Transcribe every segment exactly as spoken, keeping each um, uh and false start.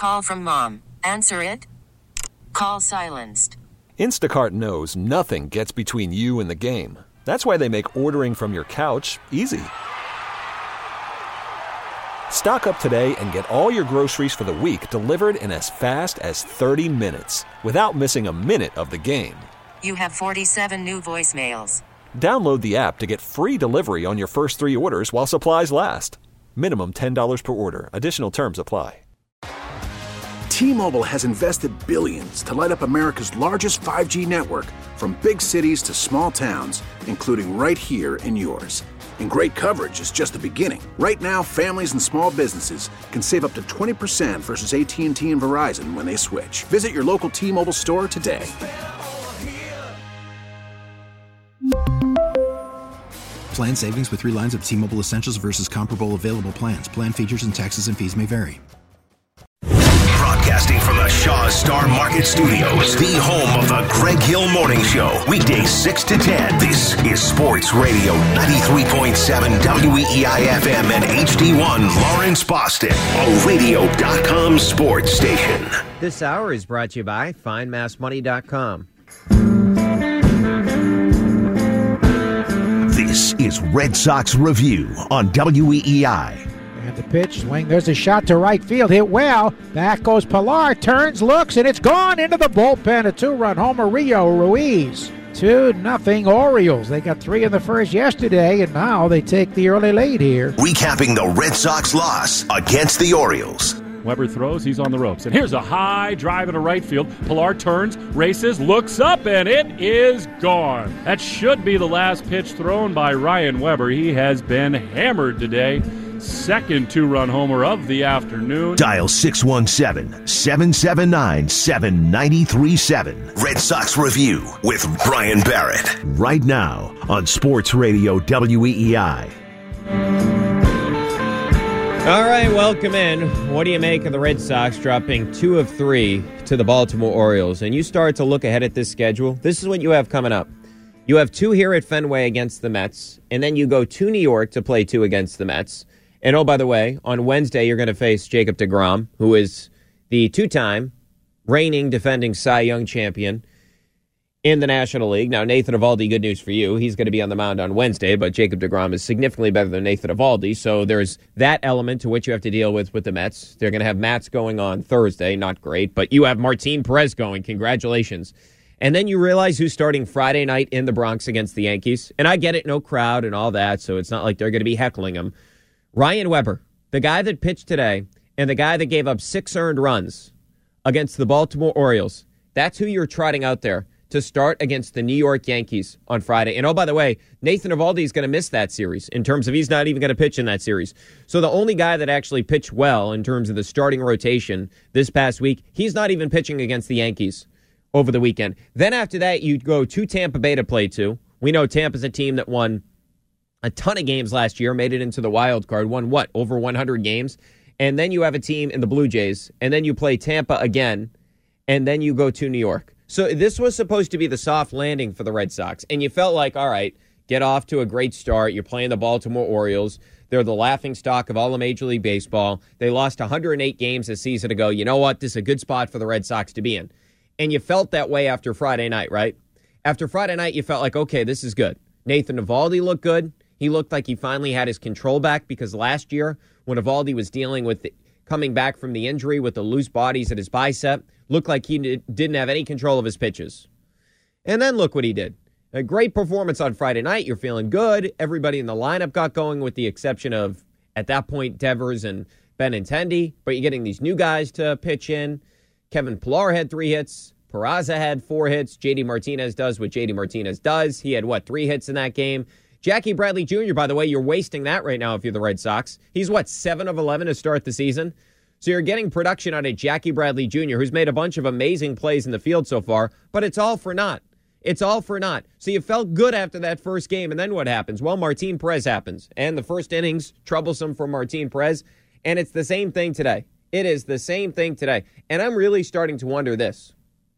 call from mom. Answer it. Call silenced. Instacart knows nothing gets between you and the game. That's why they make ordering from your couch easy. Stock up today and get all your groceries for the week delivered in as fast as thirty minutes without missing a minute of the game. You have forty-seven new voicemails. Download the app to get free delivery on your first three orders while supplies last. Minimum ten dollars per order. Additional terms apply. T-Mobile has invested billions to light up America's largest five G network, from big cities to small towns, including right here in yours. And great coverage is just the beginning. Right now, families and small businesses can save up to twenty percent versus A T and T and Verizon when they switch. Visit your local T-Mobile store today. Plan savings with three lines of T-Mobile Essentials versus comparable available plans. Plan features and taxes and fees may vary. Broadcasting from the Shaw Star Market Studios, the home of the Greg Hill Morning Show. Weekdays six to ten. This is Sports Radio ninety-three point seven W E E I F M and H D one Lawrence, Boston. A radio dot com sports station. This hour is brought to you by find mass money dot com. This is Red Sox Review on W E E I. And the pitch, swing, there's a shot to right field, hit well. Back goes Pilar, turns, looks, and it's gone into the bullpen. A two-run homer, Rio Ruiz. two nothing Orioles. They got three in the first yesterday, and now they take the early lead here. Recapping the Red Sox loss against the Orioles. Weber throws, he's on the ropes. And here's a high drive into right field. Pilar turns, races, looks up, and it is gone. That should be the last pitch thrown by Ryan Weber. He has been hammered today. Second two-run homer of the afternoon. Dial six one seven, seven seven nine, seven nine three seven. Red Sox Review with Brian Barrett. Right now on Sports Radio W E E I. All right, welcome in. What do you make of the Red Sox dropping two of three to the Baltimore Orioles? And you start to look ahead at this schedule. This is what you have coming up. You have two here at Fenway against the Mets, and then you go to New York to play two against the Mets. And oh, by the way, on Wednesday, you're going to face Jacob deGrom, who is the two-time reigning defending Cy Young champion in the National League. Now, Nathan Eovaldi, good news for you. He's going to be on the mound on Wednesday, but Jacob deGrom is significantly better than Nathan Eovaldi. So there's that element to which you have to deal with with the Mets. They're going to have Mats going on Thursday. Not great, but you have Martin Perez going. Congratulations. And then you realize who's starting Friday night in the Bronx against the Yankees. And I get it, no crowd and all that, so it's not like they're going to be heckling him. Ryan Weber, the guy that pitched today and the guy that gave up six earned runs against the Baltimore Orioles, that's who you're trotting out there to start against the New York Yankees on Friday. And oh, by the way, Nathan Eovaldi is going to miss that series in terms of he's not even going to pitch in that series. So the only guy that actually pitched well in terms of the starting rotation this past week, he's not even pitching against the Yankees over the weekend. Then after that, you go to Tampa Bay to play to. We know Tampa's a team that won a ton of games last year, made it into the wild card, won what, over one hundred games? And then you have a team in the Blue Jays, and then you play Tampa again, and then you go to New York. So this was supposed to be the soft landing for the Red Sox, and you felt like, all right, get off to a great start. You're playing the Baltimore Orioles. They're the laughingstock of all of Major League Baseball. They lost one hundred eight games a season ago. You know what? This is a good spot for the Red Sox to be in. And you felt that way after Friday night, right? After Friday night, you felt like, okay, this is good. Nathan Eovaldi looked good. He looked like he finally had his control back because last year when Eovaldi was dealing with the, coming back from the injury with the loose bodies at his bicep, looked like he did, didn't have any control of his pitches. And then look what he did. A great performance on Friday night. You're feeling good. Everybody in the lineup got going with the exception of, at that point, Devers and Benintendi. But you're getting these new guys to pitch in. Kevin Pilar had three hits. Peraza had four hits. J D Martinez does what J D Martinez does. He had, what, three hits in that game. Jackie Bradley Junior, by the way, you're wasting that right now if you're the Red Sox. He's, what, seven of eleven to start the season? So you're getting production out of Jackie Bradley Junior, who's made a bunch of amazing plays in the field so far, but it's all for naught. It's all for naught. So you felt good after that first game, and then what happens? Well, Martin Perez happens, and the first inning's troublesome for Martin Perez, and it's the same thing today. It is the same thing today. And I'm really starting to wonder this.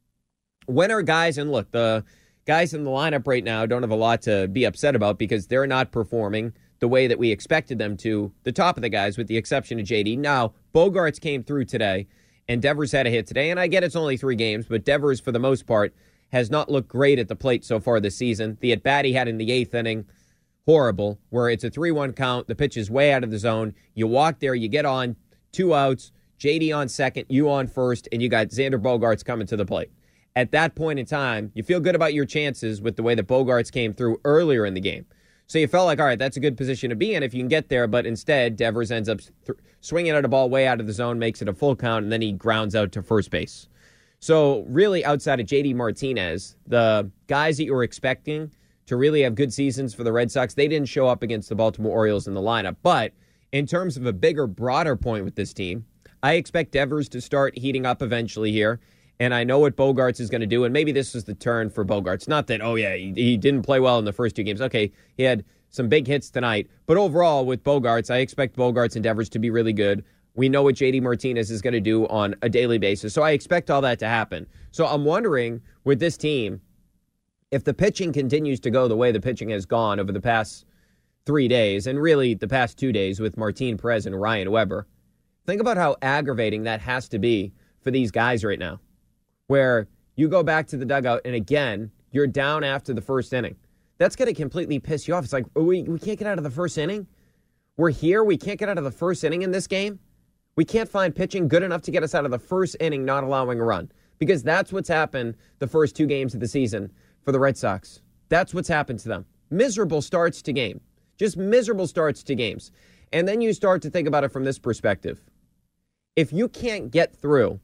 When are guys, and look, the guys in the lineup right now don't have a lot to be upset about because they're not performing the way that we expected them to, the top of the guys, with the exception of J D. Now, Bogarts came through today, And Devers had a hit today, and I get it's only three games, but Devers, for the most part, has not looked great at the plate so far this season. The at-bat he had in the eighth inning, horrible, where it's a three one count, the pitch is way out of the zone. You walk there, you get on, two outs, J D on second, you on first, and you got Xander Bogaerts coming to the plate. At that point in time, you feel good about your chances with the way that Bogaerts came through earlier in the game. So you felt like, all right, that's a good position to be in if you can get there, but instead, Devers ends up th- swinging at a ball way out of the zone, makes it a full count, and then he grounds out to first base. So really, outside of J D Martinez, the guys that you were expecting to really have good seasons for the Red Sox, they didn't show up against the Baltimore Orioles in the lineup. But in terms of a bigger, broader point with this team, I expect Devers to start heating up eventually here. And I know what Bogaerts is going to do, and maybe this is the turn for Bogaerts. Not that, oh, yeah, he, he didn't play well in the first two games. Okay, he had some big hits tonight. But overall, with Bogaerts, I expect Bogaerts and Devers to be really good. We know what J D Martinez is going to do on a daily basis. So I expect all that to happen. So I'm wondering, with this team, if the pitching continues to go the way the pitching has gone over the past three days, and really the past two days with Martin Perez and Ryan Weber, think about how aggravating that has to be for these guys right now, where you go back to the dugout and again, you're down after the first inning. That's going to completely piss you off. It's like, we, we can't get out of the first inning? We're here, we can't get out of the first inning in this game? We can't find pitching good enough to get us out of the first inning not allowing a run. Because that's what's happened the first two games of the season for the Red Sox. That's what's happened to them. Miserable starts to game. Just miserable starts to games. And then you start to think about it from this perspective. If you can't get through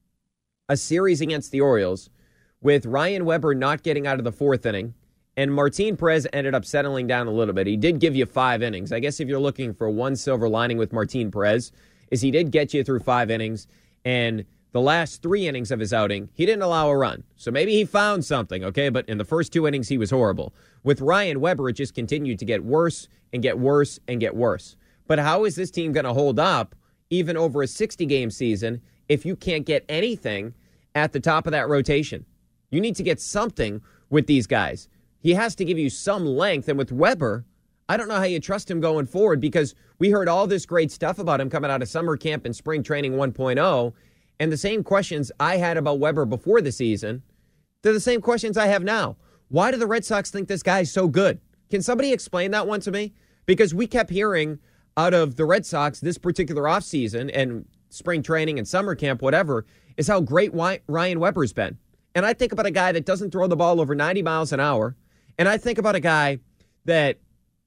a series against the Orioles with Ryan Weber not getting out of the fourth inning, and Martin Perez ended up settling down a little bit. He did give you five innings. I guess if you're looking for one silver lining with Martin Perez, is he did get you through five innings, and the last three innings of his outing, he didn't allow a run. So maybe he found something, okay? But in the first two innings, he was horrible. With Ryan Weber, it just continued to get worse and get worse and get worse. But how is this team going to hold up even over a sixty-game season if you can't get anything at the top of that rotation? You need to get something with these guys. He has to give you some length. And with Weber, I don't know how you trust him going forward, because we heard all this great stuff about him coming out of summer camp and spring training one point oh. And the same questions I had about Weber before the season, they're the same questions I have now. Why do the Red Sox think this guy's so good? Can somebody explain that one to me? Because we kept hearing out of the Red Sox this particular offseason and spring training and summer camp, whatever, is how great Ryan Weber's been. And I think about a guy that doesn't throw the ball over ninety miles an hour. And I think about a guy that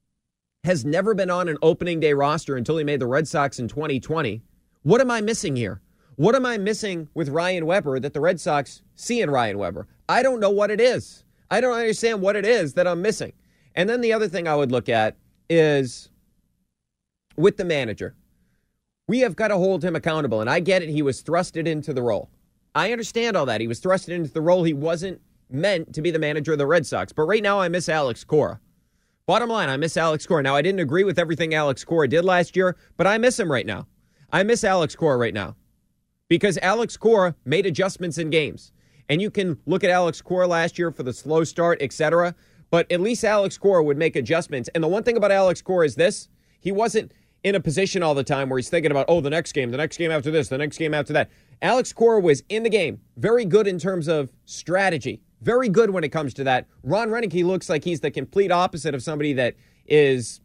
has never been on an opening day roster until he made the Red Sox in twenty twenty. What am I missing here? What am I missing with Ryan Weber that the Red Sox see in Ryan Weber? I don't know what it is. I don't understand what it is that I'm missing. And then the other thing I would look at is with the manager. We have got to hold him accountable. And I get it. He was thrusted into the role. I understand all that. He was thrusted into the role. He wasn't meant to be the manager of the Red Sox. But right now I miss Alex Cora. Bottom line, I miss Alex Cora. Now, I didn't agree with everything Alex Cora did last year, but I miss him right now. I miss Alex Cora right now. Because Alex Cora made adjustments in games. And you can look at Alex Cora last year for the slow start, et cetera. But at least Alex Cora would make adjustments. And the one thing about Alex Cora is this. He wasn't in a position all the time where he's thinking about, oh, the next game, the next game after this, the next game after that. Alex Cora was in the game. Very good in terms of strategy. Very good when it comes to that. Ron Roenicke looks like he's the complete opposite of somebody that is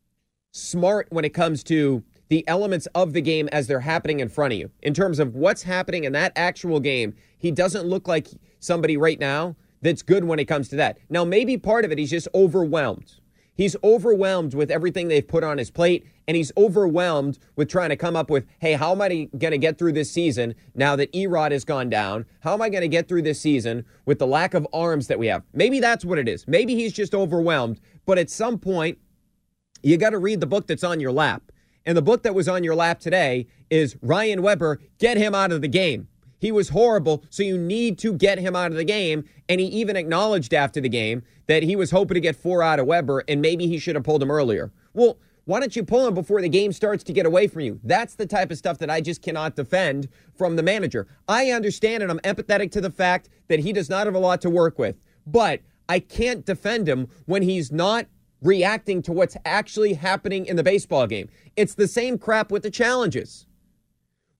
smart when it comes to the elements of the game as they're happening in front of you. In terms of what's happening in that actual game, he doesn't look like somebody right now that's good when it comes to that. Now, maybe part of it, he's just overwhelmed. He's overwhelmed with everything they've put on his plate, and he's overwhelmed with trying to come up with, hey, how am I going to get through this season now that Erod has gone down? How am I going to get through this season with the lack of arms that we have? Maybe that's what it is. Maybe he's just overwhelmed, but at some point, you got to read the book that's on your lap. And the book that was on your lap today is Ryan Weber, get him out of the game. He was horrible, so you need to get him out of the game. And he even acknowledged after the game that he was hoping to get four out of Weber, and maybe he should have pulled him earlier. Well, why don't you pull him before the game starts to get away from you? That's the type of stuff that I just cannot defend from the manager. I understand, and I'm empathetic to the fact that he does not have a lot to work with. But I can't defend him when he's not reacting to what's actually happening in the baseball game. It's the same crap with the challenges.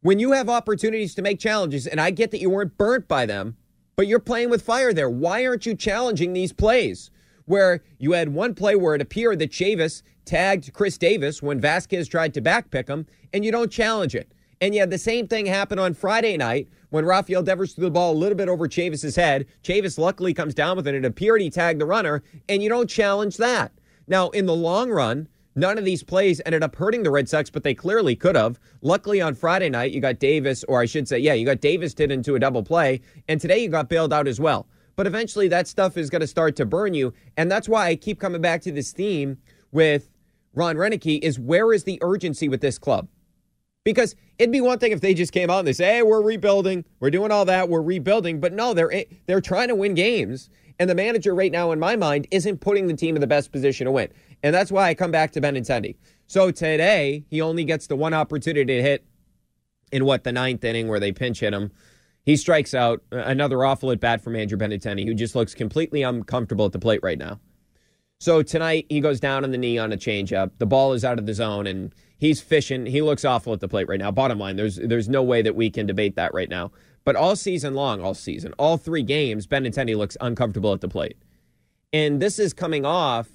When you have opportunities to make challenges, and I get that you weren't burnt by them, but you're playing with fire there. Why aren't you challenging these plays? Where you had one play where it appeared that Chavis tagged Chris Davis when Vasquez tried to backpick him, and you don't challenge it. And you had the same thing happen on Friday night when Rafael Devers threw the ball a little bit over Chavis' head. Chavis luckily comes down with it, and it appeared he tagged the runner, and you don't challenge that. Now, in the long run, none of these plays ended up hurting the Red Sox, but they clearly could have. Luckily, on Friday night, you got Davis, or I should say, yeah, you got Davis hit into a double play, and today you got bailed out as well. But eventually, that stuff is going to start to burn you, and that's why I keep coming back to this theme with Ron Roenicke, is where is the urgency with this club? Because it'd be one thing if they just came out and they say, hey, we're rebuilding, we're doing all that, we're rebuilding. But no, they're they're trying to win games. And the manager right now, in my mind, isn't putting the team in the best position to win. And that's why I come back to Benintendi. So today, he only gets the one opportunity to hit in, what, the ninth inning where they pinch hit him. He strikes out. Another awful at bat from Andrew Benintendi, who just looks completely uncomfortable at the plate right now. So tonight, he goes down on the knee on a changeup. The ball is out of the zone, and he's fishing. He looks awful at the plate right now. Bottom line, there's there's no way that we can debate that right now. But all season long, all season, all three games, Benintendi looks uncomfortable at the plate. And this is coming off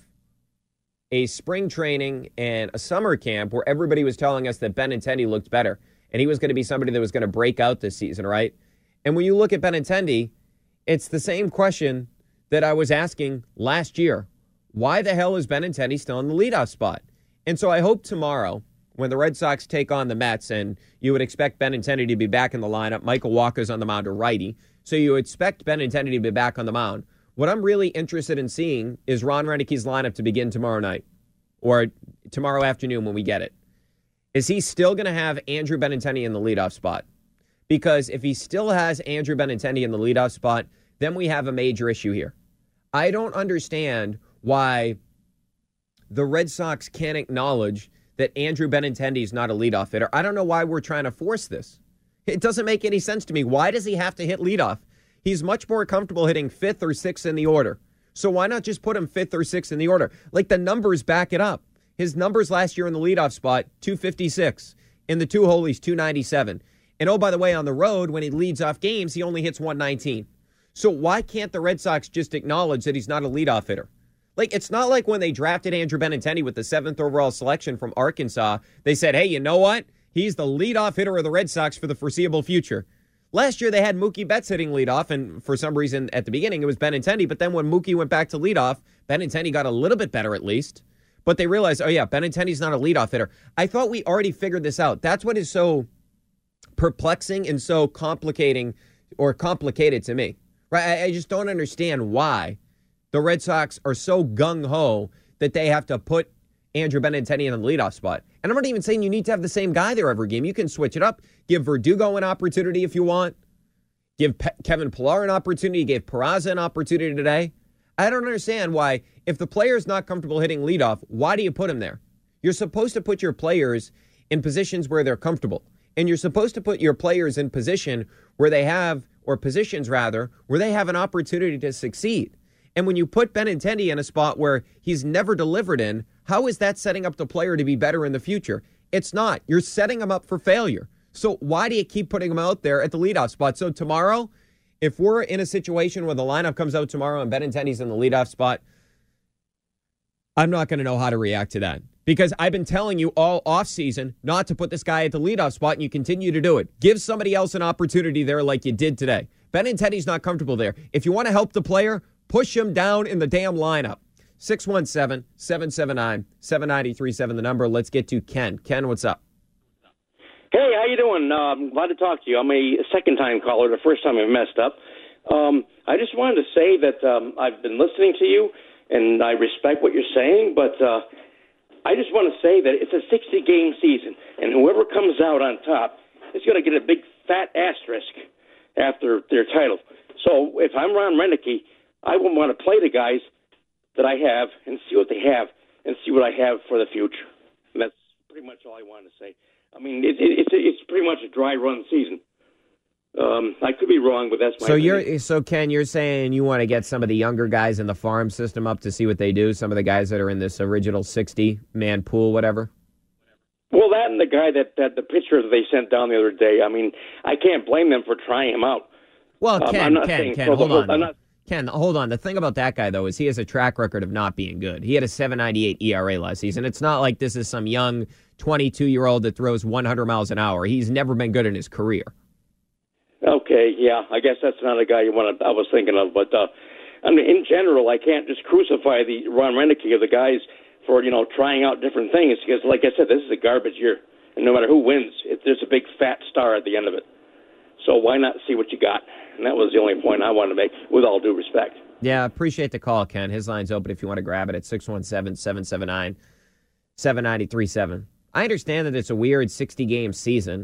a spring training and a summer camp where everybody was telling us that Benintendi looked better, and he was going to be somebody that was going to break out this season, right? And when you look at Benintendi, it's the same question that I was asking last year. Why the hell is Benintendi still in the leadoff spot? And so I hope tomorrow, when the Red Sox take on the Mets, and you would expect Benintendi to be back in the lineup, Michael Walker's on the mound, a righty, so you expect Benintendi to be back on the mound. What I'm really interested in seeing is Ron Roenicke's lineup to begin tomorrow night, or tomorrow afternoon when we get it. Is he still going to have Andrew Benintendi in the leadoff spot? Because if he still has Andrew Benintendi in the leadoff spot, then we have a major issue here. I don't understand why the Red Sox can't acknowledge that Andrew Benintendi is not a leadoff hitter. I don't know why we're trying to force this. It doesn't make any sense to me. Why does he have to hit leadoff? He's much more comfortable hitting fifth or sixth in the order. So why not just put him fifth or sixth in the order? Like, the numbers back it up. His numbers last year in the leadoff spot, two fifty-six. In the two holies, two ninety-seven. And oh, by the way, on the road, when he leads off games, he only hits one nineteen. So why can't the Red Sox just acknowledge that he's not a leadoff hitter? Like, it's not like when they drafted Andrew Benintendi with the seventh overall selection from Arkansas, they said, hey, you know what? He's the leadoff hitter of the Red Sox for the foreseeable future. Last year, they had Mookie Betts hitting leadoff, and for some reason, at the beginning, it was Benintendi. But then when Mookie went back to leadoff, Benintendi got a little bit better at least. But they realized, oh, yeah, Benintendi's not a leadoff hitter. I thought we already figured this out. That's what is so perplexing and so complicating or complicated to me. Right? I, I just don't understand why the Red Sox are so gung-ho that they have to put Andrew Benintendi in the leadoff spot. And I'm not even saying you need to have the same guy there every game. You can switch it up. Give Verdugo an opportunity if you want. Give Pe- Kevin Pillar an opportunity. Give Peraza an opportunity today. I don't understand why, if the player's not comfortable hitting leadoff, why do you put him there? You're supposed to put your players in positions where they're comfortable. And you're supposed to put your players in position where they have, or positions rather, where they have an opportunity to succeed. And when you put Benintendi in a spot where he's never delivered in, how is that setting up the player to be better in the future? It's not. You're setting him up for failure. So why do you keep putting him out there at the leadoff spot? So tomorrow, if we're in a situation where the lineup comes out tomorrow and Benintendi's in the leadoff spot, I'm not going to know how to react to that. Because I've been telling you all offseason not to put this guy at the leadoff spot, and you continue to do it. Give somebody else an opportunity there like you did today. Benintendi's not comfortable there. If you want to help the player, push him down in the damn lineup. six one seven, seven seven nine, seven nine three seven, the number. Let's get to Ken. Ken, what's up? Hey, how you doing? Uh, I'm glad to talk to you. I'm a second-time caller. The first time I've messed up. Um, I just wanted to say that um, I've been listening to you, and I respect what you're saying, but uh, I just want to say that it's a sixty-game season, and whoever comes out on top is going to get a big fat asterisk after their title. So if I'm Ron Roenicke, I would want to play the guys that I have and see what they have and see what I have for the future. And that's pretty much all I wanted to say. I mean, it, it, it's a, it's pretty much a dry run season. Um, I could be wrong, but that's my so opinion. you're so Ken, you're saying you want to get some of the younger guys in the farm system up to see what they do. Some of the guys that are in this original sixty man pool, whatever. Well, that and the guy that, that the pitcher that they sent down the other day, I mean, I can't blame them for trying him out. Well, um, Ken, I'm not Ken, saying, Ken, so hold the, on. I'm not, Ken, hold on. The thing about that guy, though, is he has a track record of not being good. He had a seven ninety-eight E R A last season. It's not like this is some young twenty-two-year-old that throws one hundred miles an hour. He's never been good in his career. Okay, yeah, I guess that's not a guy you want to, I was thinking of, but uh, I mean, in general, I can't just crucify the Ron Renneke or the guys for, you know, trying out different things, because, like I said, this is a garbage year, and no matter who wins, it, there's a big fat star at the end of it. So why not see what you got? And that was the only point I wanted to make, with all due respect. Yeah, appreciate the call, Ken. His line's open if you want to grab it at six one seven, seven seven nine, seven nine three seven. I understand that it's a weird sixty-game season,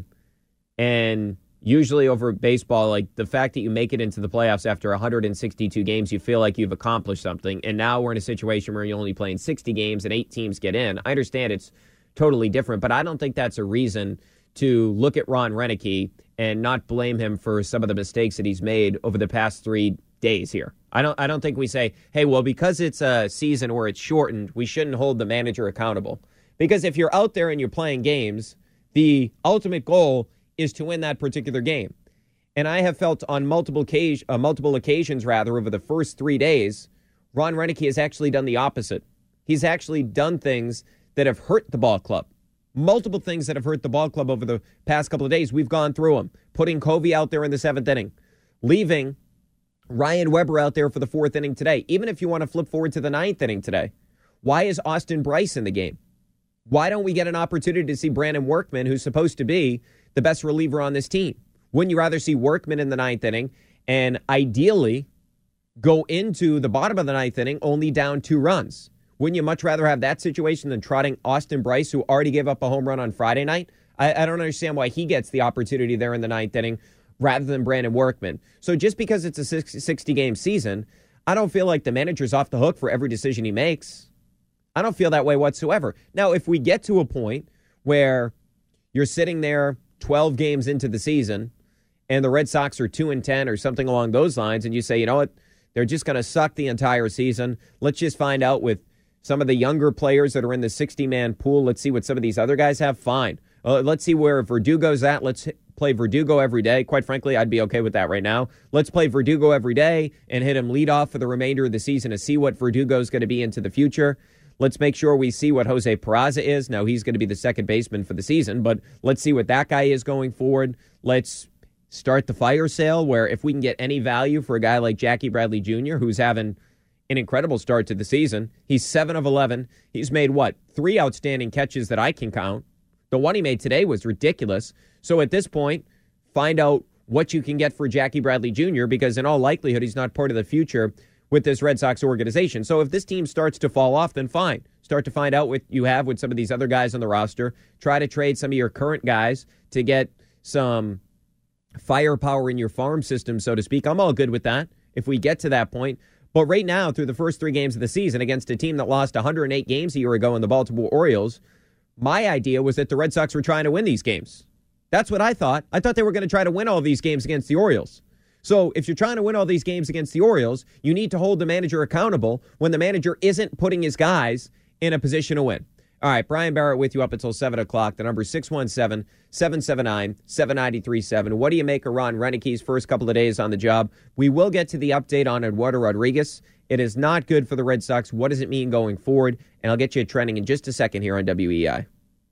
and usually over baseball, like the fact that you make it into the playoffs after one hundred sixty-two games, you feel like you've accomplished something. And now we're in a situation where you're only playing sixty games and eight teams get in. I understand it's totally different, but I don't think that's a reason to look at Ron Renneke and not blame him for some of the mistakes that he's made over the past three days here. I don't I don't think we say, hey, well, because it's a season where it's shortened, we shouldn't hold the manager accountable. Because if you're out there and you're playing games, the ultimate goal is to win that particular game. And I have felt on multiple occasions, uh, multiple occasions rather, over the first three days, Ron Renneke has actually done the opposite. He's actually done things that have hurt the ball club. Multiple things that have hurt the ball club over the past couple of days. We've gone through them. Putting Covey out there in the seventh inning. Leaving Ryan Weber out there for the fourth inning today. Even if you want to flip forward to the ninth inning today. Why is Austin Bryce in the game? Why don't we get an opportunity to see Brandon Workman, who's supposed to be the best reliever on this team? Wouldn't you rather see Workman in the ninth inning and ideally go into the bottom of the ninth inning only down two runs? Wouldn't you much rather have that situation than trotting Austin Bryce, who already gave up a home run on Friday night? I, I don't understand why he gets the opportunity there in the ninth inning rather than Brandon Workman. So just because it's a sixty-game season, I don't feel like the manager's off the hook for every decision he makes. I don't feel that way whatsoever. Now, if we get to a point where you're sitting there twelve games into the season and the Red Sox are two and ten or something along those lines, and you say, you know what, they're just going to suck the entire season. Let's just find out with some of the younger players that are in the sixty-man pool. Let's see what some of these other guys have. Fine. Uh, let's see where Verdugo's at. Let's play Verdugo every day. Quite frankly, I'd be okay with that right now. Let's play Verdugo every day and hit him lead off for the remainder of the season to see what Verdugo's going to be into the future. Let's make sure we see what Jose Peraza is. Now, he's going to be the second baseman for the season, but let's see what that guy is going forward. Let's start the fire sale where if we can get any value for a guy like Jackie Bradley Junior, who's having an incredible start to the season. He's seven of eleven. He's made, what, three outstanding catches that I can count. The one he made today was ridiculous. So at this point, find out what you can get for Jackie Bradley Junior, because in all likelihood, he's not part of the future with this Red Sox organization. So if this team starts to fall off, then fine. Start to find out what you have with some of these other guys on the roster. Try to trade some of your current guys to get some firepower in your farm system, so to speak. I'm all good with that if we get to that point. But right now, through the first three games of the season against a team that lost one hundred eight games a year ago in the Baltimore Orioles, my idea was that the Red Sox were trying to win these games. That's what I thought. I thought they were going to try to win all these games against the Orioles. So if you're trying to win all these games against the Orioles, you need to hold the manager accountable when the manager isn't putting his guys in a position to win. All right, Brian Barrett with you up until seven o'clock. The number is six one seven, seven seven nine, seven nine three seven. What do you make of Ron Renneke's first couple of days on the job? We will get to the update on Eduardo Rodriguez. It is not good for the Red Sox. What does it mean going forward? And I'll get you trending in just a second here on W E I.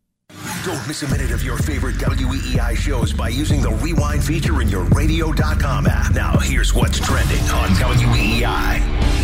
Don't miss a minute of your favorite W E E I shows by using the Rewind feature in your radio dot com app. Now, here's what's trending on W E E I.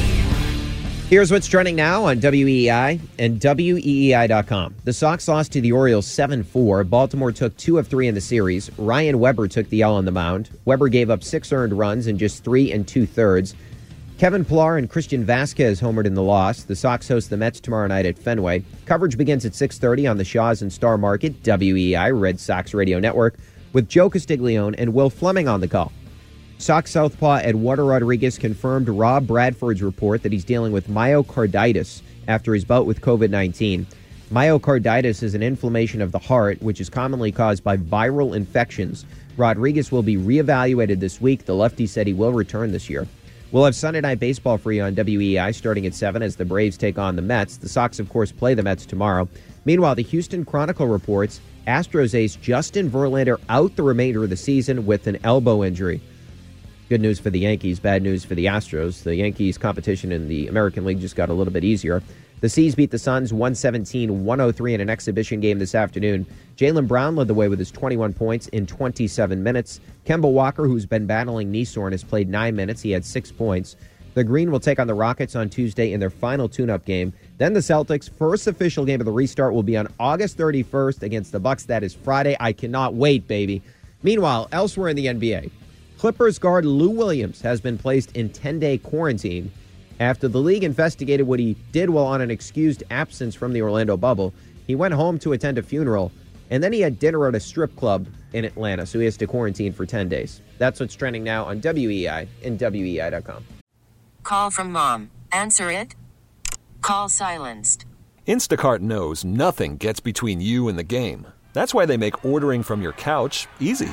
Here's what's trending now on W E E I and W E E I dot com. The Sox lost to the Orioles seven four. Baltimore took two of three in the series. Ryan Weber took the L on the mound. Weber gave up six earned runs in just three and two-thirds. Kevin Pillar and Christian Vasquez homered in the loss. The Sox host the Mets tomorrow night at Fenway. Coverage begins at six thirty on the Shaw's and Star Market, W E E I, Red Sox Radio Network, with Joe Castiglione and Will Fleming on the call. Sox southpaw Eduardo Rodriguez confirmed Rob Bradford's report that he's dealing with myocarditis after his bout with covid nineteen. Myocarditis is an inflammation of the heart, which is commonly caused by viral infections. Rodriguez will be reevaluated this week. The lefty said he will return this year. We'll have Sunday Night Baseball for you on W E I starting at seven as the Braves take on the Mets. The Sox, of course, play the Mets tomorrow. Meanwhile, the Houston Chronicle reports Astros ace Justin Verlander out the remainder of the season with an elbow injury. Good news for the Yankees, bad news for the Astros. The Yankees' competition in the American League just got a little bit easier. The C's beat the Suns one seventeen one oh three in an exhibition game this afternoon. Jaylen Brown led the way with his twenty-one points in twenty-seven minutes. Kemba Walker, who's been battling knee soreness, played nine minutes. He had six points. The Green will take on the Rockets on Tuesday in their final tune-up game. Then the Celtics' first official game of the restart will be on August thirty-first against the Bucks. That is Friday. I cannot wait, baby. Meanwhile, elsewhere in the N B A, Clippers guard Lou Williams has been placed in ten-day quarantine after the league investigated what he did while on an excused absence from the Orlando bubble. He went home to attend a funeral, and then he had dinner at a strip club in Atlanta, so he has to quarantine for ten days. That's what's trending now on W E I and W E I dot com. Call from mom. Answer it. Call silenced. Instacart knows nothing gets between you and the game. That's why they make ordering from your couch easy.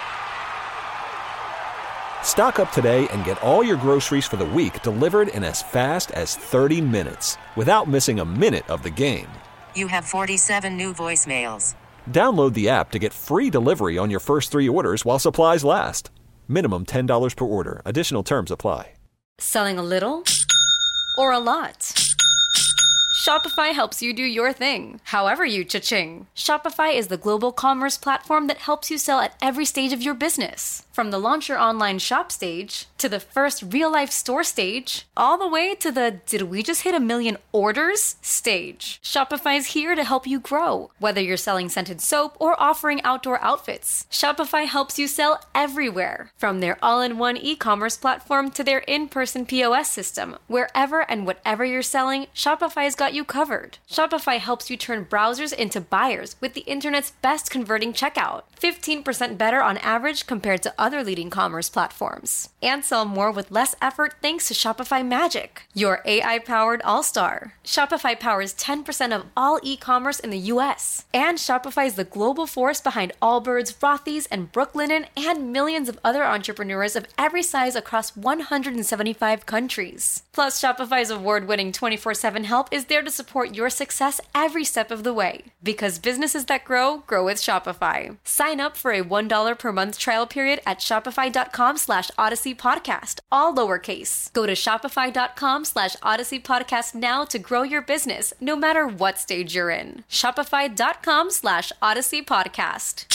Stock up today and get all your groceries for the week delivered in as fast as thirty minutes without missing a minute of the game. You have forty-seven new voicemails. Download the app to get free delivery on your first three orders while supplies last. Minimum ten dollars per order. Additional terms apply. Selling a little or a lot? Shopify helps you do your thing, however you cha-ching. Shopify is the global commerce platform that helps you sell at every stage of your business. From the launch your online shop stage, to the first real-life store stage, all the way to the did we just hit a million orders stage. Shopify is here to help you grow. Whether you're selling scented soap or offering outdoor outfits, Shopify helps you sell everywhere. From their all-in-one e-commerce platform to their in-person P O S system, wherever and whatever you're selling, Shopify's got you covered. Shopify helps you turn browsers into buyers with the internet's best converting checkout. fifteen percent better on average compared to other leading commerce platforms. And sell more with less effort thanks to Shopify Magic, your A I-powered all-star. Shopify powers ten percent of all e-commerce in the U S. And Shopify is the global force behind Allbirds, Rothy's, and Brooklinen, and millions of other entrepreneurs of every size across one hundred seventy-five countries. Plus, Shopify's award-winning twenty-four seven help is there to support your success every step of the way. Because businesses that grow, grow with Shopify. Sign up for a one dollar per month trial period at shopify.com slash Odyssey Podcast, all lowercase. Go to shopify.com slash Odyssey Podcast now to grow your business, no matter what stage you're in. Shopify.com slash Odyssey Podcast.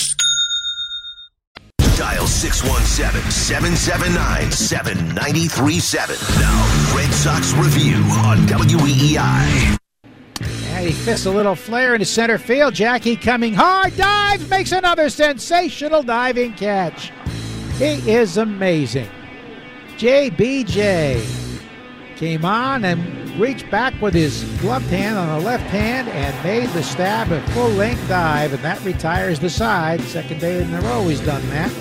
Dial six one seven, seven seven nine, seven nine three seven. Now, Red Sox Review on W E E I. And he fists a little flare into center field. Jackie coming hard, dives, makes another sensational diving catch. He is amazing. J B J came on and reached back with his gloved hand on the left hand and made the stab a full-length dive, and that retires the side. Second day in a row he's done that.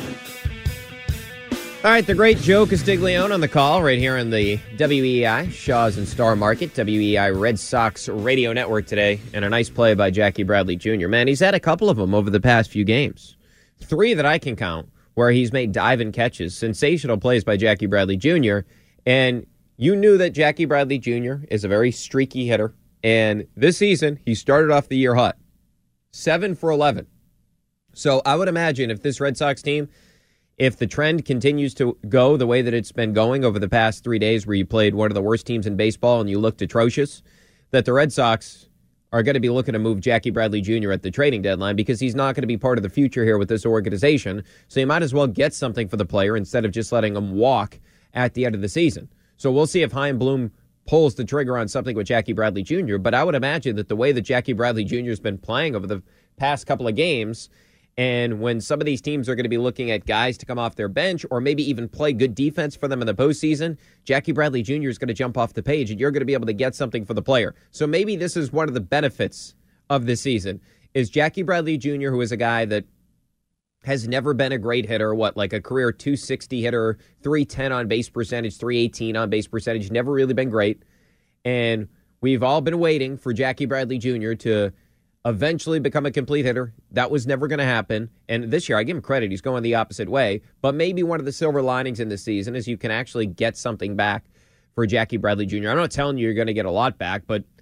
All right, the great Joe Castiglione on the call right here on the W E I, Shaw's and Star Market, W E I Red Sox Radio Network today, and a nice play by Jackie Bradley Junior Man, he's had a couple of them over the past few games. Three that I can count where he's made dive-in catches, sensational plays by Jackie Bradley Junior, and you knew that Jackie Bradley Junior is a very streaky hitter, and this season he started off the year hot, seven for eleven. So I would imagine if this Red Sox team, if the trend continues to go the way that it's been going over the past three days where you played one of the worst teams in baseball and you looked atrocious, that the Red Sox are going to be looking to move Jackie Bradley Junior at the trading deadline because he's not going to be part of the future here with this organization. So you might as well get something for the player instead of just letting him walk at the end of the season. So we'll see if Chaim Bloom pulls the trigger on something with Jackie Bradley Junior, but I would imagine that the way that Jackie Bradley Junior has been playing over the past couple of games, and when some of these teams are going to be looking at guys to come off their bench or maybe even play good defense for them in the postseason, Jackie Bradley Junior is going to jump off the page and you're going to be able to get something for the player. So maybe this is one of the benefits of this season, is Jackie Bradley Junior, who is a guy that has never been a great hitter, what, like a career two sixty hitter, three ten on base percentage, three eighteen on base percentage, never really been great. And we've all been waiting for Jackie Bradley Junior to eventually become a complete hitter. That was never going to happen. And this year, I give him credit, he's going the opposite way. But maybe one of the silver linings in this season is you can actually get something back for Jackie Bradley Junior I'm not telling you you're going to get a lot back, but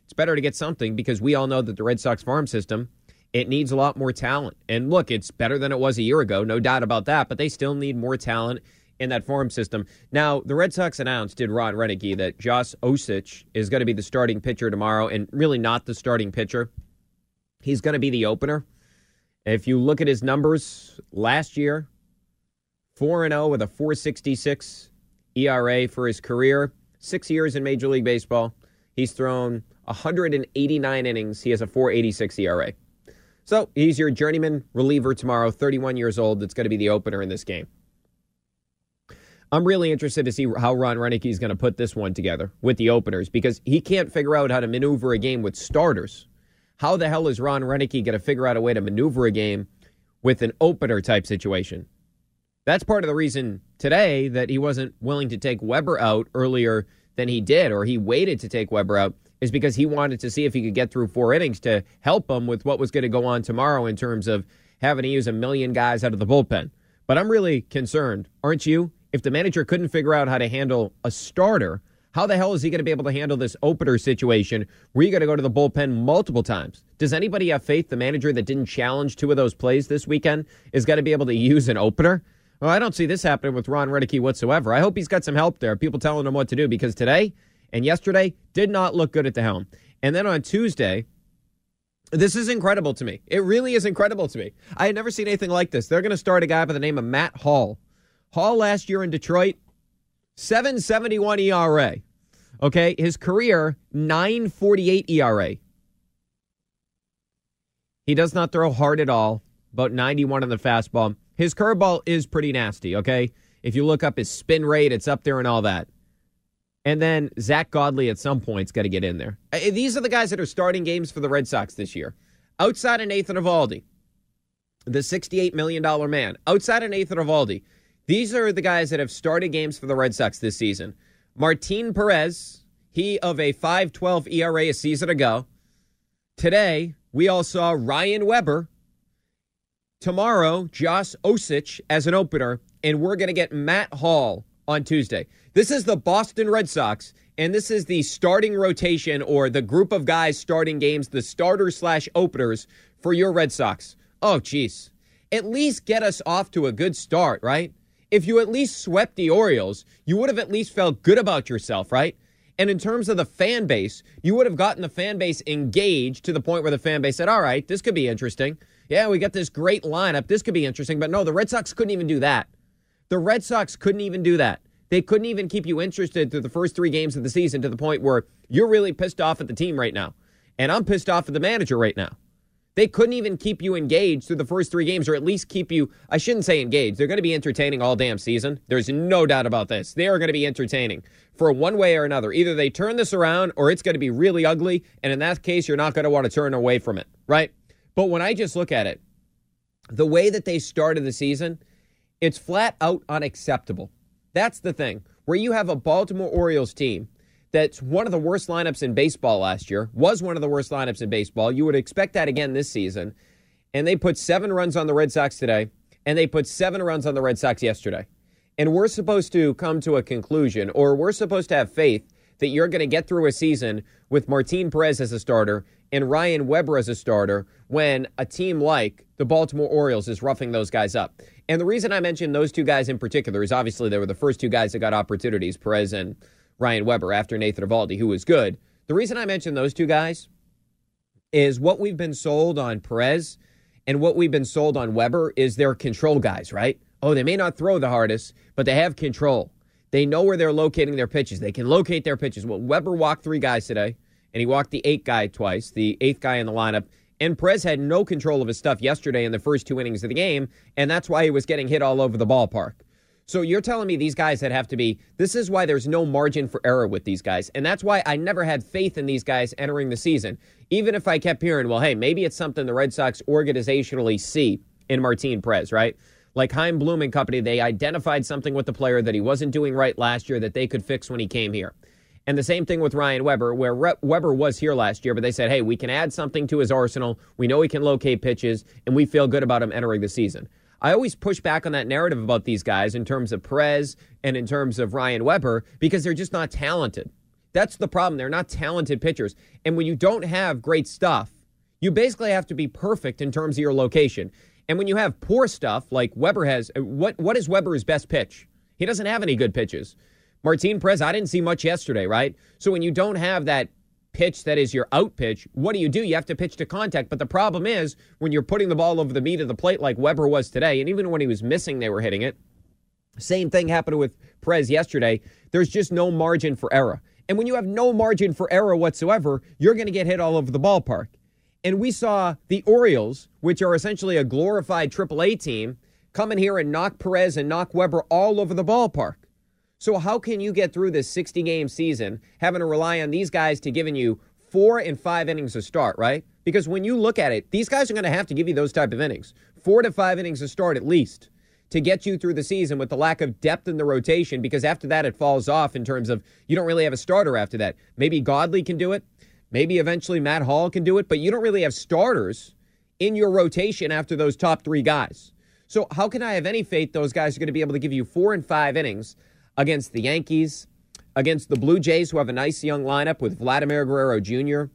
It's better to get something because we all know that the Red Sox farm system, it needs a lot more talent. And look, it's better than it was a year ago, no doubt about that, but they still need more talent in that farm system. Now, the Red Sox announced, did Ron Roenicke, that Josh Osich is going to be the starting pitcher tomorrow, and really not the starting pitcher. He's going to be the opener. If you look at his numbers last year, four and oh with a four sixty-six E R A for his career, six years in Major League Baseball. He's thrown one hundred eighty-nine innings. He has a four eighty-six E R A. So he's your journeyman reliever tomorrow, thirty-one years old. That's going to be the opener in this game. I'm really interested to see how Ron Roenicke is going to put this one together with the openers because he can't figure out how to maneuver a game with starters. How the hell is Ron Roenicke going to figure out a way to maneuver a game with an opener type situation? That's part of the reason today that he wasn't willing to take Weber out earlier than he did, or he waited to take Weber out, is because he wanted to see if he could get through four innings to help him with what was going to go on tomorrow in terms of having to use a million guys out of the bullpen. But I'm really concerned, aren't you? If the manager couldn't figure out how to handle a starter, how the hell is he going to be able to handle this opener situation where you got to go to the bullpen multiple times? Does anybody have faith the manager that didn't challenge two of those plays this weekend is going to be able to use an opener? Well, I don't see this happening with Ron Roenicke whatsoever. I hope he's got some help there, people telling him what to do, because today and yesterday did not look good at the helm. And then on Tuesday, this is incredible to me. It really is incredible to me. I had never seen anything like this. They're going to start a guy by the name of Matt Hall. Hall last year in Detroit, seven seventy-one E R A. Okay, his career, nine forty-eight E R A. He does not throw hard at all, about ninety-one on the fastball. His curveball is pretty nasty, okay? If you look up his spin rate, it's up there and all that. And then Zach Godley at some point's got to get in there. These are the guys that are starting games for the Red Sox this year. Outside of Nathan Eovaldi, the sixty-eight million dollars man, outside of Nathan Eovaldi, these are the guys that have started games for the Red Sox this season. Martin Perez, he of a five twelve E R A a season ago. Today, we all saw Ryan Weber. Tomorrow, Josh Osich as an opener, and we're going to get Matt Hall on Tuesday. This is the Boston Red Sox, and this is the starting rotation or the group of guys starting games, the starters slash openers for your Red Sox. Oh, geez. At least get us off to a good start, right? If you at least swept the Orioles, you would have at least felt good about yourself, right? And in terms of the fan base, you would have gotten the fan base engaged to the point where the fan base said, all right, this could be interesting. Yeah, we got this great lineup. This could be interesting. But no, the Red Sox couldn't even do that. The Red Sox couldn't even do that. They couldn't even keep you interested through the first three games of the season to the point where you're really pissed off at the team right now. And I'm pissed off at the manager right now. They couldn't even keep you engaged through the first three games, or at least keep you, I shouldn't say engaged. They're going to be entertaining all damn season. There's no doubt about this. They are going to be entertaining for one way or another. Either they turn this around or it's going to be really ugly. And in that case, you're not going to want to turn away from it, right? But when I just look at it, the way that they started the season, it's flat out unacceptable. That's the thing. Where you have a Baltimore Orioles team that's one of the worst lineups in baseball last year, was one of the worst lineups in baseball. You would expect that again this season. And they put seven runs on the Red Sox today, and they put seven runs on the Red Sox yesterday. And we're supposed to come to a conclusion, or we're supposed to have faith that you're going to get through a season with Martin Perez as a starter and Ryan Weber as a starter when a team like the Baltimore Orioles is roughing those guys up. And the reason I mentioned those two guys in particular is obviously they were the first two guys that got opportunities, Perez and Ryan Weber, after Nathan Eovaldi, who was good. The reason I mentioned those two guys is what we've been sold on Perez and what we've been sold on Weber is they're control guys, right? Oh, they may not throw the hardest, but they have control. They know where they're locating their pitches. They can locate their pitches. Well, Weber walked three guys today, and he walked the eighth guy twice, the eighth guy in the lineup. And Perez had no control of his stuff yesterday in the first two innings of the game, and that's why he was getting hit all over the ballpark. So you're telling me these guys that have to be, this is why there's no margin for error with these guys. And that's why I never had faith in these guys entering the season. Even if I kept hearing, well, hey, maybe it's something the Red Sox organizationally see in Martin Perez, right? Like Chaim Bloom and company, they identified something with the player that he wasn't doing right last year that they could fix when he came here. And the same thing with Ryan Weber, where Re- Weber was here last year, but they said, hey, we can add something to his arsenal. We know he can locate pitches, and we feel good about him entering the season. I always push back on that narrative about these guys in terms of Perez and in terms of Ryan Weber because they're just not talented. That's the problem. They're not talented pitchers. And when you don't have great stuff, you basically have to be perfect in terms of your location. And when you have poor stuff like Weber has, what what is Weber's best pitch? He doesn't have any good pitches. Martin Perez, I didn't see much yesterday, right? So when you don't have that pitch that is your out pitch, what do you do? You have to pitch to contact. But the problem is when you're putting the ball over the meat of the plate like Weber was today, and even when he was missing, they were hitting it. Same thing happened with Perez yesterday. There's just no margin for error. And when you have no margin for error whatsoever, you're going to get hit all over the ballpark. And we saw the Orioles, which are essentially a glorified triple A team, come in here and knock Perez and knock Weber all over the ballpark. So how can you get through this sixty-game season having to rely on these guys to giving you four and five innings a start, right? Because when you look at it, these guys are going to have to give you those type of innings, four to five innings a start at least, to get you through the season with the lack of depth in the rotation, because after that it falls off in terms of you don't really have a starter after that. Maybe Godley can do it. Maybe eventually Matt Hall can do it, but you don't really have starters in your rotation after those top three guys. So how can I have any faith those guys are going to be able to give you four and five innings against the Yankees, against the Blue Jays, who have a nice young lineup with Vladimir Guerrero Junior,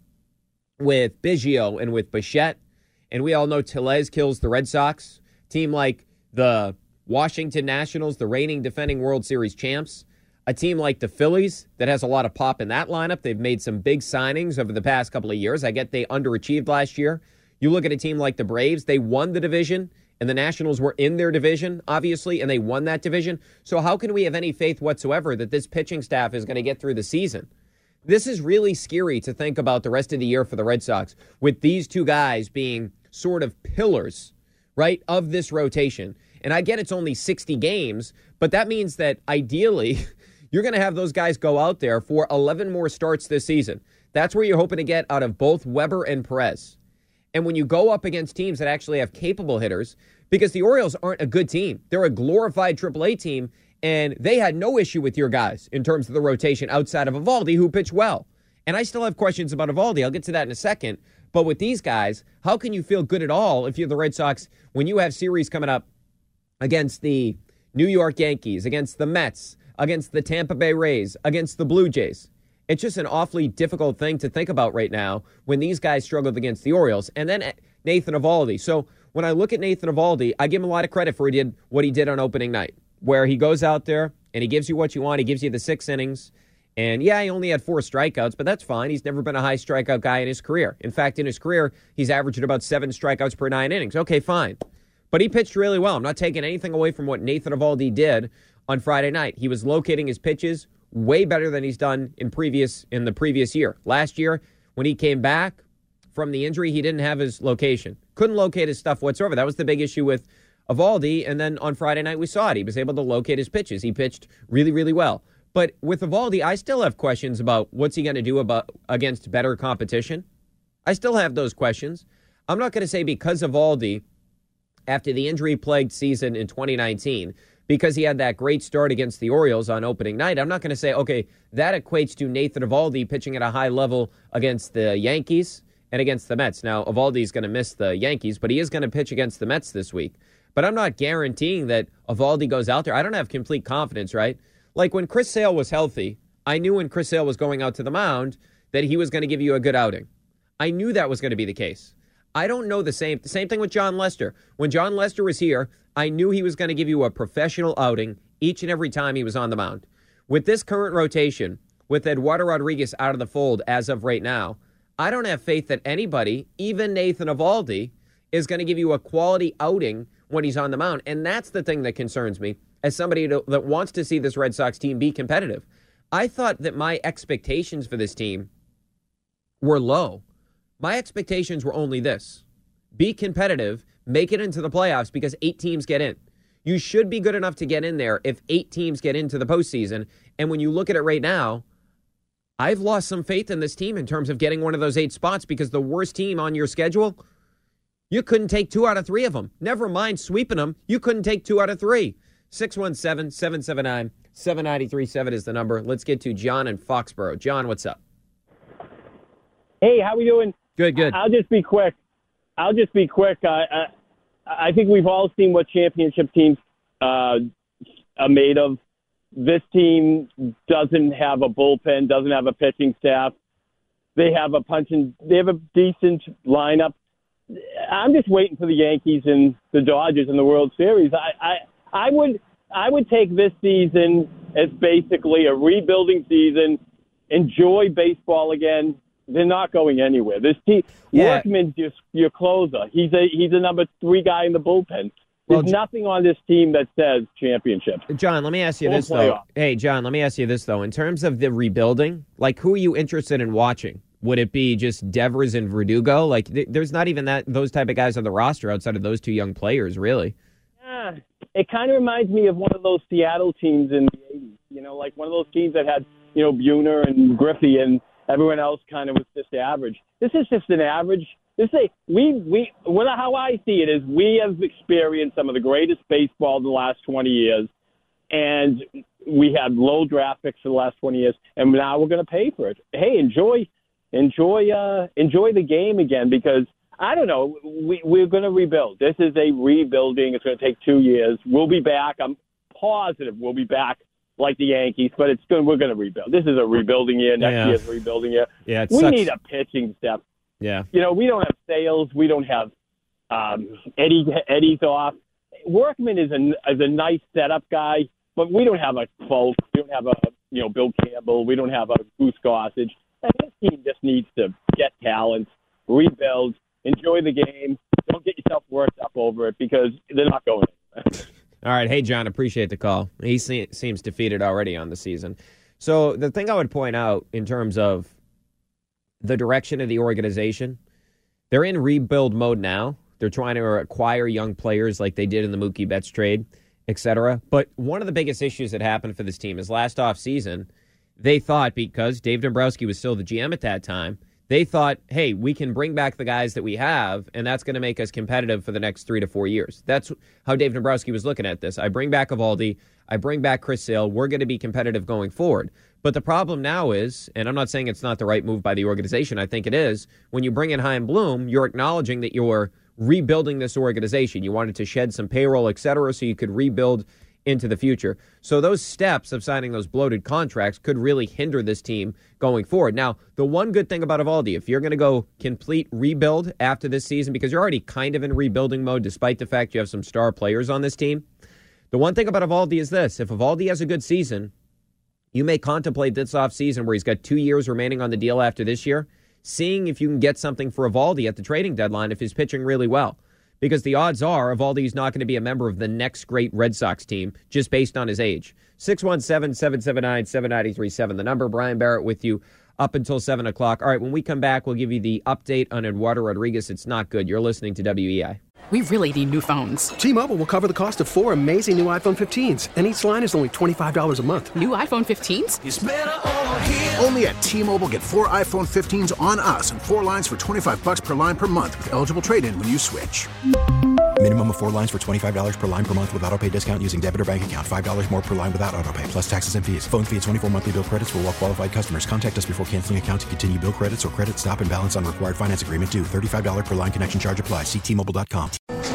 with Biggio and with Bichette, and we all know Tellez kills the Red Sox. Team like the Washington Nationals, the reigning defending World Series champs. A team like the Phillies that has a lot of pop in that lineup. They've made some big signings over the past couple of years. I get they underachieved last year. You look at a team like the Braves, they won the division, and the Nationals were in their division, obviously, and they won that division. So how can we have any faith whatsoever that this pitching staff is going to get through the season? This is really scary to think about the rest of the year for the Red Sox, with these two guys being sort of pillars, right, of this rotation. And I get it's only sixty games, but that means that ideally you're going to have those guys go out there for eleven more starts this season. That's where you're hoping to get out of both Weber and Perez. And when you go up against teams that actually have capable hitters, because the Orioles aren't a good team. They're a glorified triple A team, and they had no issue with your guys in terms of the rotation outside of Eovaldi, who pitched well. And I still have questions about Eovaldi. I'll get to that in a second. But with these guys, how can you feel good at all if you're the Red Sox when you have series coming up against the New York Yankees, against the Mets, against the Tampa Bay Rays, against the Blue Jays? It's just an awfully difficult thing to think about right now when these guys struggled against the Orioles. And then Nathan Eovaldi. So when I look at Nathan Eovaldi, I give him a lot of credit for what he did, what he did on opening night, where he goes out there and he gives you what you want. He gives you the six innings. And yeah, he only had four strikeouts, but that's fine. He's never been a high strikeout guy in his career. In fact, in his career, he's averaged about seven strikeouts per nine innings. Okay, fine. But he pitched really well. I'm not taking anything away from what Nathan Eovaldi did on Friday night. He was locating his pitches way better than he's done in previous in the previous year. Last year, when he came back from the injury, he didn't have his location. Couldn't locate his stuff whatsoever. That was the big issue with Eovaldi. And then on Friday night, we saw it. He was able to locate his pitches. He pitched really, really well. But with Eovaldi, I still have questions about what's he going to do about against better competition. I still have those questions. I'm not going to say because Eovaldi, after the injury-plagued season in twenty nineteen, because he had that great start against the Orioles on opening night, I'm not going to say, okay, that equates to Nathan Eovaldi pitching at a high level against the Yankees and against the Mets. Now, Eovaldi's going to miss the Yankees, but he is going to pitch against the Mets this week. But I'm not guaranteeing that Eovaldi goes out there. I don't have complete confidence, right? Like when Chris Sale was healthy, I knew when Chris Sale was going out to the mound that he was going to give you a good outing. I knew that was going to be the case. I don't know the same. The same thing with John Lester. When John Lester was here, I knew he was going to give you a professional outing each and every time he was on the mound. With this current rotation, with Eduardo Rodriguez out of the fold as of right now, I don't have faith that anybody, even Nathan Eovaldi, is going to give you a quality outing when he's on the mound. And that's the thing that concerns me as somebody to, that wants to see this Red Sox team be competitive. I thought that my expectations for this team were low. My expectations were only this: be competitive, make it into the playoffs because eight teams get in. You should be good enough to get in there if eight teams get into the postseason. And when you look at it right now, I've lost some faith in this team in terms of getting one of those eight spots because the worst team on your schedule, you couldn't take two out of three of them. Never mind sweeping them, you couldn't take two out of three. six one seven, seven seven nine, seven nine three seven is the number. Let's get to John in Foxborough. John, what's up? Hey, how we doing? Good, good. I'll just be quick. I'll just be quick. I, I, I think we've all seen what championship teams uh, are made of. this team doesn't have a bullpen, doesn't have a pitching staff. They have a punch and they have a decent lineup. I'm just waiting for the Yankees and the Dodgers in the World Series. I, I, I would, I would take this season as basically a rebuilding season. Enjoy baseball again. They're not going anywhere. This team, Yeah. Workman's just your closer. He's a he's a number three guy in the bullpen. There's Well, J- nothing on this team that says championship. John, let me ask you Or this, though. playoff. Hey, John, let me ask you this, though. In terms of the rebuilding, like, who are you interested in watching? Would it be just Devers and Verdugo? Like, th- there's not even that those type of guys on the roster outside of those two young players, really. Yeah, it kind of reminds me of one of those Seattle teams in the eighties. You know, like one of those teams that had, you know, Buhner and Griffey, and everyone else kind of was just average. This is just an average. This is a, we we what how I see it is we have experienced some of the greatest baseball in the last twenty years, and we had low draft picks for the last twenty years, and now we're going to pay for it. Hey, enjoy. Enjoy, uh, enjoy the game again, because I don't know. We we're going to rebuild. This is a rebuilding. It's going to take two years. We'll be back. I'm positive we'll be back like the Yankees, but it's going. We're going to rebuild. This is a rebuilding year. Next Yeah. year's a rebuilding year. Yeah, it we sucks. need a pitching staff. Yeah. You know, we don't have Sales. We don't have um, Eddie. Eddie's off. Workman is a is a nice setup guy, but we don't have a Folk. We don't have a you know Bill Campbell. We don't have a Goose Gossage. And this team just needs to get talent, rebuild, enjoy the game. Don't get yourself worked up over it because they're not going anywhere. All right. Hey, John, appreciate the call. He se- seems defeated already on the season. So the thing I would point out in terms of the direction of the organization, they're in rebuild mode now. They're trying to acquire young players like they did in the Mookie Betts trade, et cetera. But one of the biggest issues that happened for this team is last offseason, they thought, because Dave Dombrowski was still the G M at that time, they thought, hey, we can bring back the guys that we have, and that's going to make us competitive for the next three to four years. That's how Dave Dombrowski was looking at this. I bring back Eovaldi. I bring back Chris Sale. We're going to be competitive going forward. But the problem now is, and I'm not saying it's not the right move by the organization, I think it is, when you bring in Chaim Bloom, you're acknowledging that you're rebuilding this organization. You wanted to shed some payroll, et cetera, so you could rebuild into the future. So those steps of signing those bloated contracts could really hinder this team going forward. Now, the one good thing about Eovaldi, if you're going to go complete rebuild after this season, because you're already kind of in rebuilding mode despite the fact you have some star players on this team, the one thing about Eovaldi is this. If Eovaldi has a good season, you may contemplate this offseason where he's got two years remaining on the deal after this year, seeing if you can get something for Eovaldi at the trading deadline if he's pitching really well. Because the odds are Eovaldi's not going to be a member of the next great Red Sox team just based on his age. six one seven, seven seven nine, seven nine three seven. The number, Brian Barrett with you up until seven o'clock. All right, when we come back, we'll give you the update on Eduardo Rodriguez. It's not good. You're listening to W E I. We really need new phones. T-Mobile will cover the cost of four amazing new iPhone fifteens, and each line is only twenty-five dollars a month. New iPhone fifteens? It's better over here. Only at T-Mobile, get four iPhone fifteens on us and four lines for twenty-five bucks per line per month with eligible trade-in when you switch. Minimum of four lines for twenty-five dollars per line per month with autopay discount using debit or bank account. five dollars more per line without autopay, plus taxes and fees. Phone fee at twenty-four monthly bill credits for well qualified customers. Contact us before canceling account to continue bill credits or credit stop and balance on required finance agreement due. thirty-five dollars per line connection charge applies. See T Mobile dot com.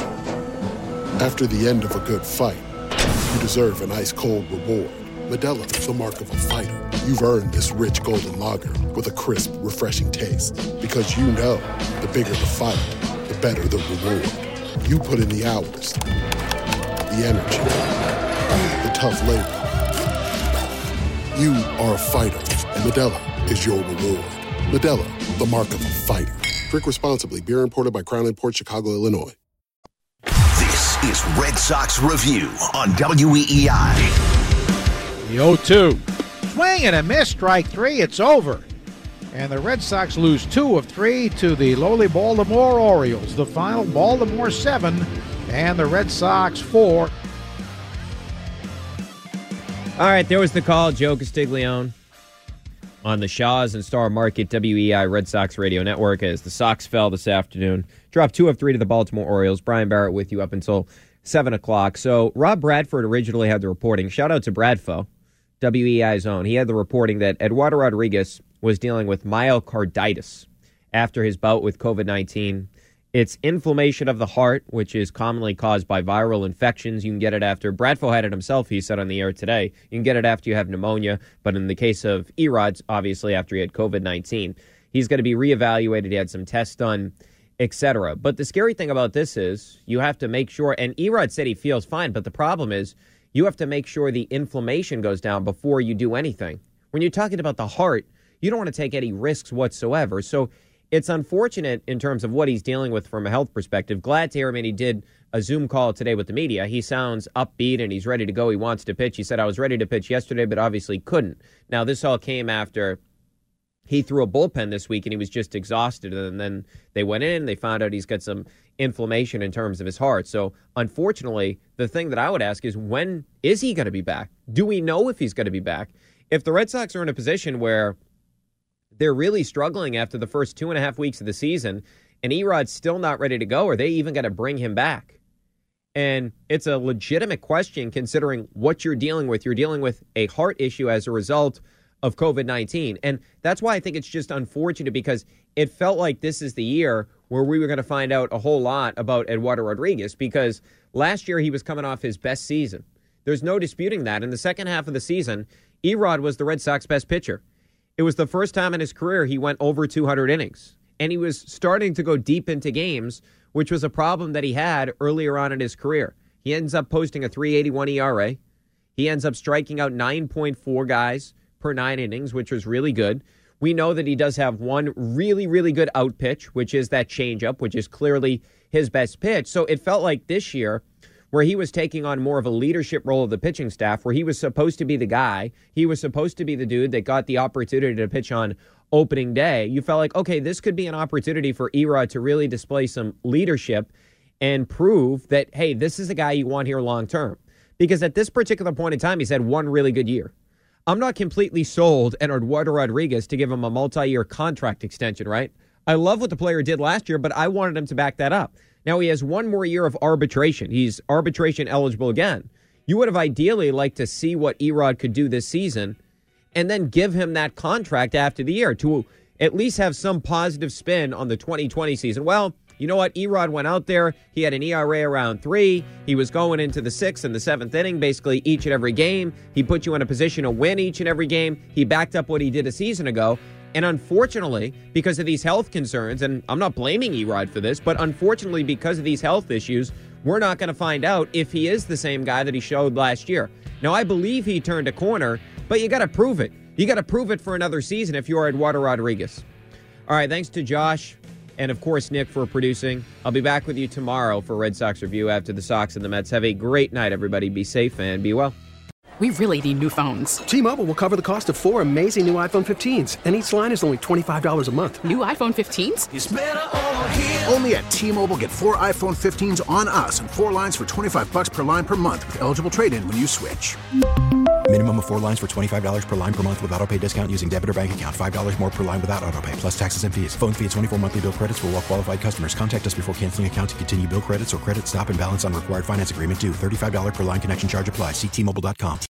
After the end of a good fight, you deserve an ice-cold reward. Modelo is the mark of a fighter. You've earned this rich golden lager with a crisp, refreshing taste. Because you know, the bigger the fight, the better the reward. You put in the hours, the energy, the tough labor. You are a fighter, and Modelo is your reward. Modelo, the mark of a fighter. Drink responsibly. Beer imported by Crown Imports, Chicago, Illinois. This is Red Sox Review on W E E I. The oh two. Swing and a miss, strike three. It's over. And the Red Sox lose two of three to the lowly Baltimore Orioles. The final, Baltimore seven and the Red Sox four. All right, there was the call. Joe Castiglione on the Shaw's and Star Market W E I Red Sox Radio Network as the Sox fell this afternoon. Dropped two of three to the Baltimore Orioles. Brian Barrett with you up until seven o'clock. So Rob Bradford originally had the reporting. Shout out to Bradfo, W E I's own. He had the reporting that Eduardo Rodriguez was dealing with myocarditis after his bout with COVID nineteen It's inflammation of the heart, which is commonly caused by viral infections. You can get it after, Bradfo had it himself, he said on the air today. You can get it after you have pneumonia, but in the case of Erod, obviously after he had covid nineteen. He's going to be reevaluated. He had some tests done, et cetera. But the scary thing about this is you have to make sure, and Erod said he feels fine, but the problem is you have to make sure the inflammation goes down before you do anything. When you're talking about the heart, you don't want to take any risks whatsoever. So it's unfortunate in terms of what he's dealing with from a health perspective. Glad to hear him, and he did a Zoom call today with the media. He sounds upbeat, and he's ready to go. He wants to pitch. He said, I was ready to pitch yesterday, but obviously couldn't. Now, this all came after he threw a bullpen this week, and he was just exhausted. And then they went in. They found out he's got some inflammation in terms of his heart. So, unfortunately, the thing that I would ask is, when is he going to be back? Do we know if he's going to be back? If the Red Sox are in a position where they're really struggling after the first two and a half weeks of the season, and Erod's still not ready to go, are they even going to bring him back? And it's a legitimate question considering what you're dealing with. You're dealing with a heart issue as a result of covid nineteen. And that's why I think it's just unfortunate, because it felt like this is the year where we were going to find out a whole lot about Eduardo Rodriguez, because last year he was coming off his best season. There's no disputing that. In the second half of the season, Erod was the Red Sox best pitcher. It was the first time in his career he went over two hundred innings, and he was starting to go deep into games, which was a problem that he had earlier on in his career. He ends up posting a three eighty-one E R A. He ends up striking out nine point four guys per nine innings, which was really good. We know that he does have one really, really good out pitch, which is that changeup, which is clearly his best pitch. So it felt like this year, where he was taking on more of a leadership role of the pitching staff, where he was supposed to be the guy, he was supposed to be the dude that got the opportunity to pitch on opening day. You felt like, okay, this could be an opportunity for Erod to really display some leadership and prove that, hey, this is the guy you want here long term. Because at this particular point in time, he's had one really good year. I'm not completely sold on Eduardo Rodriguez to give him a multi-year contract extension, right? I love what the player did last year, but I wanted him to back that up. Now he has one more year of arbitration. He's arbitration eligible again. You would have ideally liked to see what Erod could do this season and then give him that contract after the year to at least have some positive spin on the twenty twenty season. Well, you know what? Erod went out there. He had an E R A around three. He was going into the sixth and the seventh inning, basically each and every game. He put you in a position to win each and every game. He backed up what he did a season ago. And unfortunately, because of these health concerns, and I'm not blaming Erod for this, but unfortunately because of these health issues, we're not going to find out if he is the same guy that he showed last year. Now, I believe he turned a corner, but you got to prove it. You got to prove it for another season if you are Eduardo Rodriguez. All right, thanks to Josh and, of course, Nick for producing. I'll be back with you tomorrow for Red Sox Review after the Sox and the Mets. Have a great night, everybody. Be safe and be well. We really need new phones. T-Mobile will cover the cost of four amazing new iPhone fifteens, and each line is only twenty-five dollars a month. New iPhone fifteens? It's better over here. Only at T-Mobile, get four iPhone fifteens on us and four lines for twenty-five dollars per line per month with eligible trade-in when you switch. Minimum of four lines for twenty-five dollars per line per month with autopay discount using debit or bank account. five dollars more per line without autopay, plus taxes and fees. Phone fee at twenty-four monthly bill credits for well-qualified customers. Contact us before canceling account to continue bill credits or credit stop and balance on required finance agreement due. thirty-five dollars per line connection charge applies. See T Mobile dot com.